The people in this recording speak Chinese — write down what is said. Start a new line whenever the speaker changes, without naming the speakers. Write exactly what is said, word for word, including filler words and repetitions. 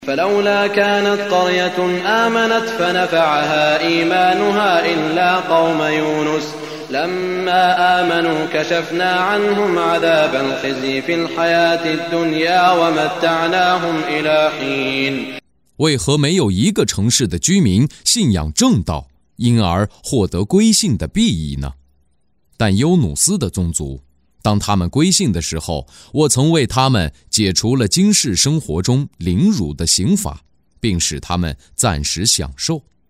فلولا كانت قرية آمنت فنفعها إيمانها إلا قوم يونس لما آمنوا كشفنا عنهم عذاب الخزي في الحياة الدنيا ومتعناهم إلى حين。
为何没有一个城市的居民信仰正道，因而获得归信的裨益呢？但优努斯的宗族，当他们归信的时候，我曾为他们解除了今世生活中凌辱的刑罚，并使他们暂时享受。